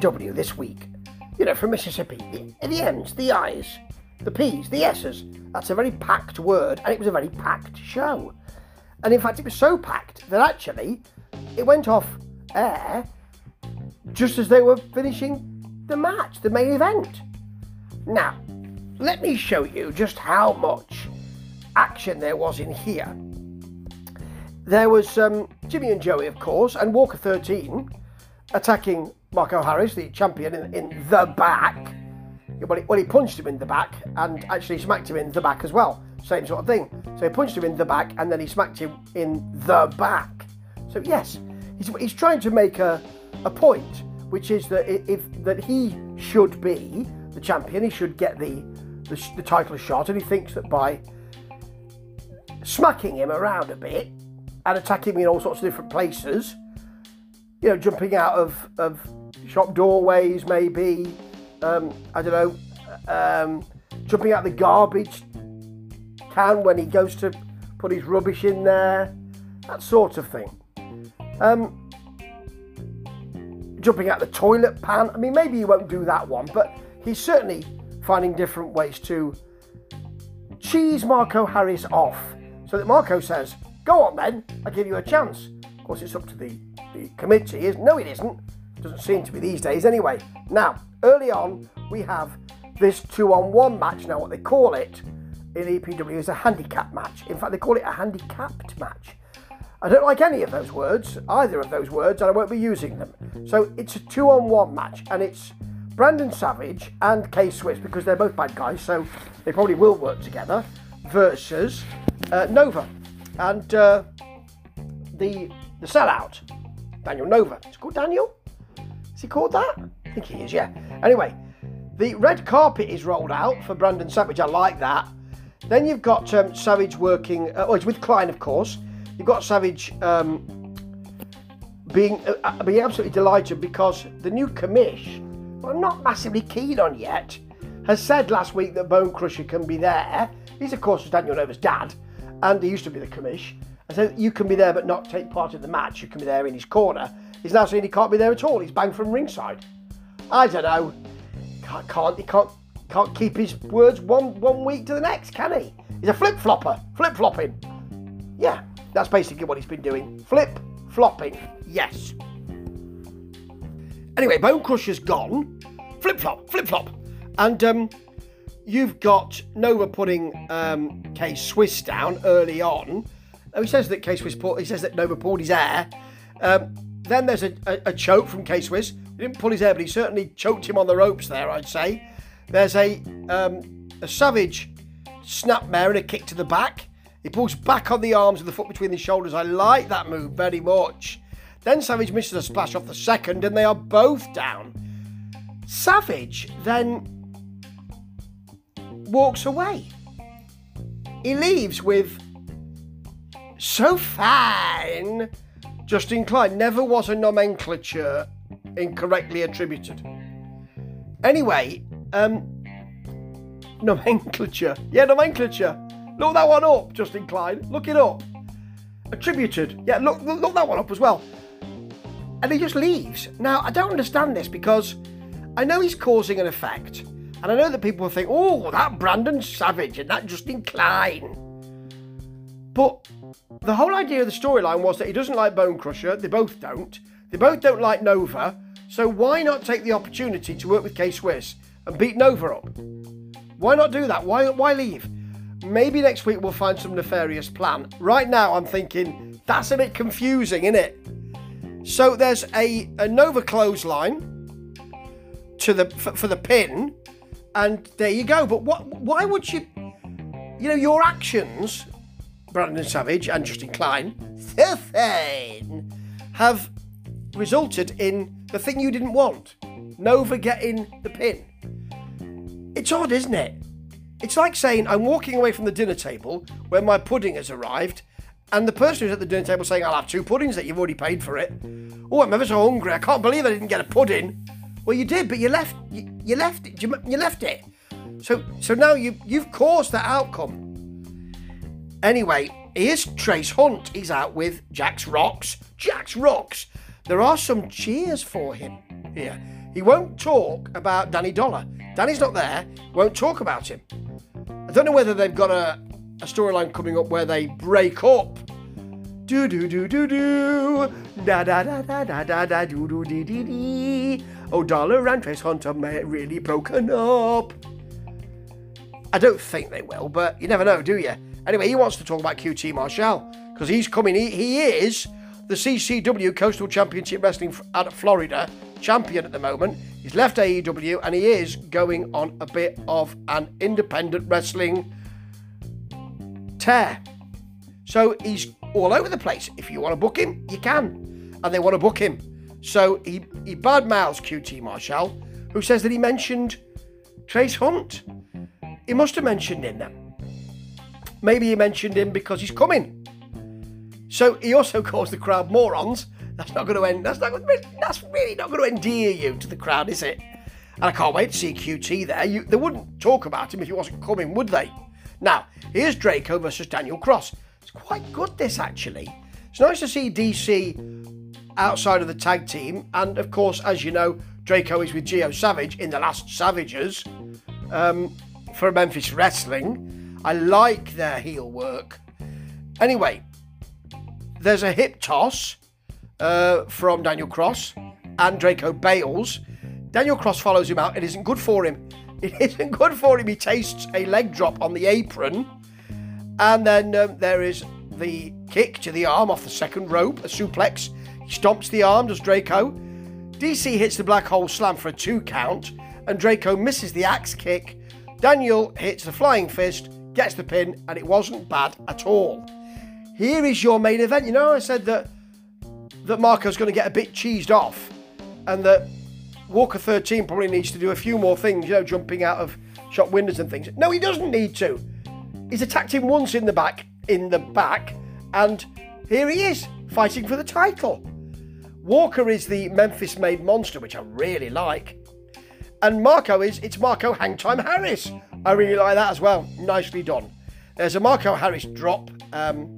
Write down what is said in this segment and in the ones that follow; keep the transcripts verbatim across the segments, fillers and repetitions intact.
W this week. You know, from Mississippi. The, the M's, the I's, the P's, the S's. That's a very packed word, and it was a very packed show. And in fact, it was so packed that actually it went off air just as they were finishing the match, the main event. Now, let me show you just how much action there was in here. There was um, Jimmy and Joey, of course, and Walker thirteen attacking Marco Harris, the champion, in, in the back. Well he, well, he punched him in the back and actually smacked him in the back as well. Same sort of thing. So he punched him in the back and then he smacked him in the back. So yes, he's, he's trying to make a, a point, which is that if that he should be the champion, he should get the, the the title shot, and he thinks that by smacking him around a bit and attacking him in all sorts of different places, you know, jumping out of, of shop doorways maybe, um, I don't know, um, jumping out the garbage can when he goes to put his rubbish in there, that sort of thing. Um, jumping out the toilet pan, I mean, maybe he won't do that one, but he's certainly finding different ways to cheese Marco Harris off, so that Marco says, go on then, I'll give you a chance. Of course, it's up to the, the committee. Is No, it isn't. Doesn't seem to be these days anyway. Now, early on, we have this two-on-one match. Now, what they call it in E P W is a handicap match. In fact, they call it a handicapped match. I don't like any of those words, either of those words, and I won't be using them. So it's a two-on-one match, and it's Brandon Savage and K-Swiss, because they're both bad guys, so they probably will work together, versus uh, Nova. And uh, the the sellout, Daniel Nova. Is it called Daniel? Is he called that? I think he is, yeah. Anyway, the red carpet is rolled out for Brandon Savage. I like that. Then you've got um, Savage working, uh, oh, it's with Klein, of course. You've got Savage um, being, uh, being absolutely delighted because the new commish, who I'm not massively keen on yet, has said last week that Bone Crusher can be there. He's, of course, Daniel Nova's dad, and he used to be the commish. I said, you can be there but not take part in the match. You can be there in his corner. He's now saying he can't be there at all. He's banged from ringside. I don't know. Can't, can't he can't can't keep his words one one week to the next, can he? He's a flip flopper, flip flopping. Yeah, that's basically what he's been doing. Flip flopping. Yes. Anyway, Bone Crusher's gone. Flip flop, flip flop, and um, you've got Nova putting um, K-Swiss down early on. Oh, he says that K-Swiss pulled, he says that Nova pulled his hair. Um, then there's a, a, a choke from K-Swiss. He didn't pull his hair, but he certainly choked him on the ropes there, I'd say. There's a um, a Savage snapmare and a kick to the back. He pulls back on the arms with the foot between the shoulders. I like that move very much. Then Savage misses a splash off the second, and they are both down. Savage then walks away. He leaves with so fine. Justin Klein. Never was a nomenclature incorrectly attributed. Anyway, um, nomenclature. Yeah, nomenclature. Look that one up, Justin Klein. Look it up. Attributed. Yeah, look, look, look that one up as well. And he just leaves. Now, I don't understand this because I know he's causing an effect. And I know that people will think, oh, that Brandon Savage and that Justin Klein. But the whole idea of the storyline was that he doesn't like Bone Crusher. They both don't. They both don't like Nova. So why not take the opportunity to work with K-Swiss and beat Nova up? Why not do that? Why, why leave? Maybe next week we'll find some nefarious plan. Right now I'm thinking, that's a bit confusing, isn't it? So there's a, a Nova clothesline to the for, for the pin, and there you go. But what? Why would you... You know, your actions, Brandon Savage and Justin Klein, so fine, have resulted in the thing you didn't want. Nova getting the pin. It's odd, isn't it? It's like saying I'm walking away from the dinner table when my pudding has arrived, and the person who's at the dinner table saying, I'll have two puddings that you've already paid for it. Oh, I'm ever so hungry. I can't believe I didn't get a pudding. Well, you did, but you left you, you left it. You, you left it. So so now you, you've caused that outcome. Anyway, here's Trace Hunt. He's out with Jax Rocks. Jax Rocks. There are some cheers for him here. He won't talk about Danny Dollar. Danny's not there, won't talk about him. I don't know whether they've got a, a storyline coming up where they break up. Do do do do do da da da da da da da do do dee dee dee. Oh, Dollar and Trace Hunter may really broken up. I don't think they will, but you never know, do you? Anyway, he wants to talk about Q T Marshall because he's coming. He, he is the C C W Coastal Championship Wrestling out of Florida champion at the moment. He's left A E W and he is going on a bit of an independent wrestling tear. So he's all over the place. If you want to book him, you can. And they want to book him. So he, he badmouths Q T Marshall, who says that he mentioned Trace Hunt. He must have mentioned him then. Maybe he mentioned him because he's coming. So he also calls the crowd morons. That's not going to end. That's not. That's really not going to endear you to the crowd, is it? And I can't wait to see Q T there. You, they wouldn't talk about him if he wasn't coming, would they? Now, here's Draco versus Daniel Cross. It's quite good, this, actually. It's nice to see D C outside of the tag team. And, of course, as you know, Draco is with Gio Savage in The Last Savages um, for Memphis Wrestling. I like their heel work. Anyway, there's a hip toss uh, from Daniel Cross, and Draco bails. Daniel Cross follows him out. It isn't good for him. It isn't good for him. He tastes a leg drop on the apron. And then um, there is the kick to the arm off the second rope, a suplex. He stomps the arm, does Draco. D C hits the black hole slam for a two count, and Draco misses the axe kick. Daniel hits the flying fist, gets the pin, and it wasn't bad at all. Here is your main event. You know, I said that that Marco's going to get a bit cheesed off, and that Walker thirteen probably needs to do a few more things, you know, jumping out of shop windows and things. No, he doesn't need to. He's attacked him once in the back, in the back, and here he is, fighting for the title. Walker is the Memphis-made monster, which I really like. And Marco is, it's Marco Hangtime Harris. I really like that as well. Nicely done. There's a Marco Harris drop, um,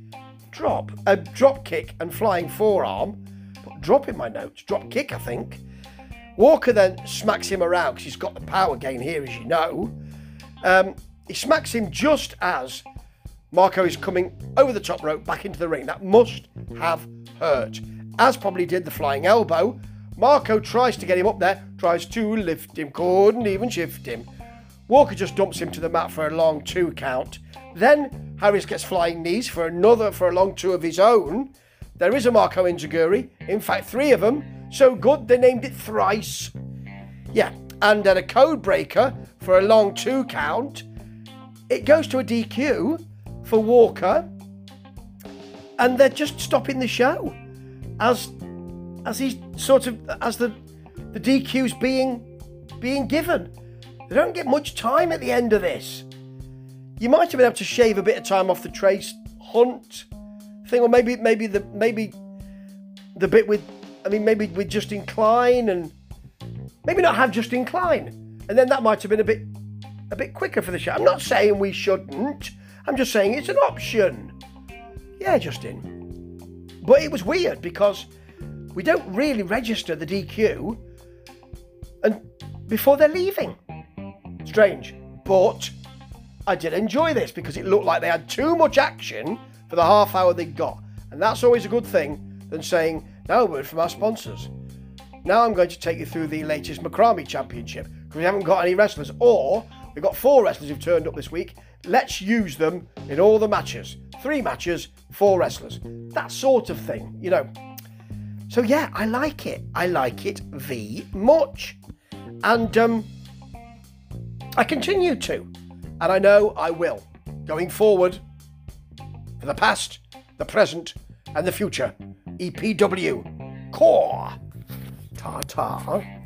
drop, a drop kick and flying forearm. Drop in my notes, drop kick, I think. Walker then smacks him around because he's got the power gain here, as you know. Um, he smacks him just as Marco is coming over the top rope back into the ring. That must have hurt, as probably did the flying elbow. Marco tries to get him up there, tries to lift him, couldn't even shift him. Walker just dumps him to the mat for a long two count. Then Harris gets flying knees for another, for a long two of his own. There is a Marco Inzaguri, in fact three of them, so good they named it thrice. Yeah, and then a code breaker for a long two count. It goes to a D Q for Walker, and they're just stopping the show as as he's sort of as the the D Q's being being given. They don't get much time at the end of this. You might have been able to shave a bit of time off the Trace Hunt thing, or maybe maybe the maybe the bit with I mean maybe with Justin Klein, and maybe not have Justin Klein, and then that might have been a bit a bit quicker for the show. I'm not saying we shouldn't. I'm just saying it's an option. Yeah, Justin. But it was weird because we don't really register the D Q and before they're leaving. Strange. But I did enjoy this because it looked like they had too much action for the half hour they got. And that's always a good thing than saying, now a word from our sponsors. Now I'm going to take you through the latest Macrame Championship because we haven't got any wrestlers, or we've got four wrestlers who've turned up this week. Let's use them in all the matches. Three matches, four wrestlers. That sort of thing, you know. So yeah, I like it. I like it very much. And um, I continue to. And I know I will. Going forward, for the past, the present, and the future. E P W. Core. Ta-ta.